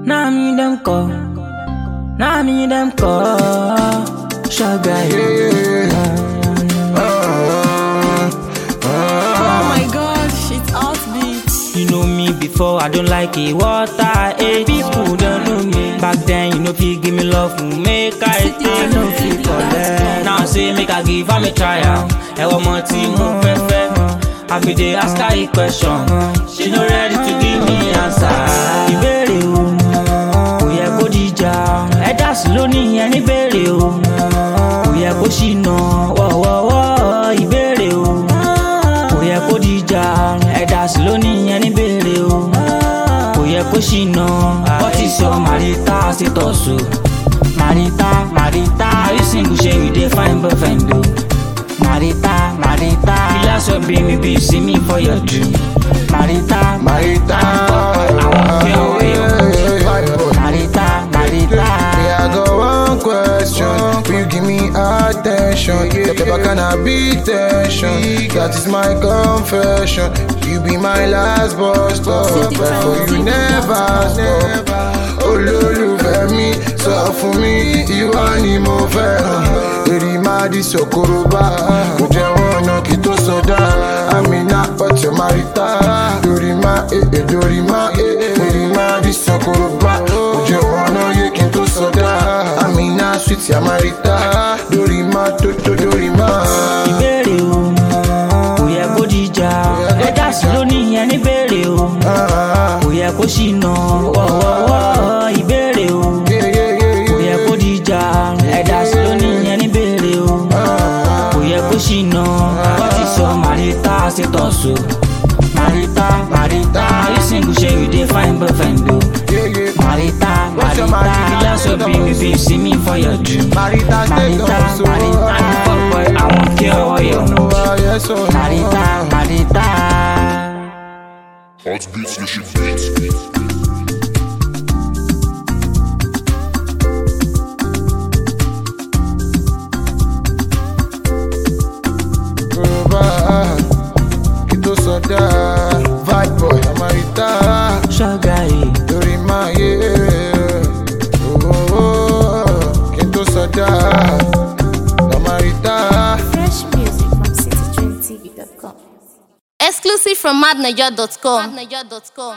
Now me them call. Now me them call. Sugar, Oh my gosh, it's Outbeat. You know me before, I don't like it. What I hate, people don't know me. Back then, you know, if you give me love, make I stay, no feel for that. Now say, make I give am a trial. I want more team, more fair. I be dey ask her a question. She not ready to give me answer. Ìbéèrè o, kò yẹ kó dìjà. Ẹ dá sí lónìí ẹni béèrè o, kò yẹ kó ṣìnà. Wọ́wọ́wọ́ ìbéèrè o, kò yẹ kó dìjà. Ẹ dá sí lónìí ẹni béèrè o, kò yẹ kó ṣìnà. What is your marital status o? Marita, are you single? Shey you dey find boyfriend o? Marita, relax your baby, be see me for your dream. Marita, I want your way. Marita. I got one question. Will you give me attention? Never can I be tension? That is my confession. You be my last bus stop, but for you never stop. Olólùfẹ́ mi sọ fún mi, ìwọ ni mo fẹ́ràn. Èrì máa di Sokoroba, kò jẹ́ wọn ọ̀nà kí tó sọdá. Amina ọ̀tẹ̀ Marita, lórí máa èrì máa di Sokoroba, kò jẹ́ wọn ọ̀nà yé kí tó sọdá. Amina sweet ya Marita, lórí máa tó lórí máa. Ìbéèrè o, kò yẹ kó dìjà. Ẹ dá sí lónìí ẹni béèrè o, kò yẹ kó ṣìnà. Wọ́wọ́wọ́ ìbéèrè o, kò yẹ kó dìjà. Ẹ dá sí lónìí ẹni béèrè o, kò yẹ kó ṣìnà. What is your marital status o? Marita, are you single? Shey you dey find boyfriend o? Marita, relax your baby, see me for your dream. Marita, I'm fuck boy, I won't care what you know. Marita. Outbeat Nation Beats. Kito soda, vibe boy, Marita, Sugar, lórí máa yé. Kito soda, Marita. Fresh music from citytrendtv.com. Exclusive from madniger.com.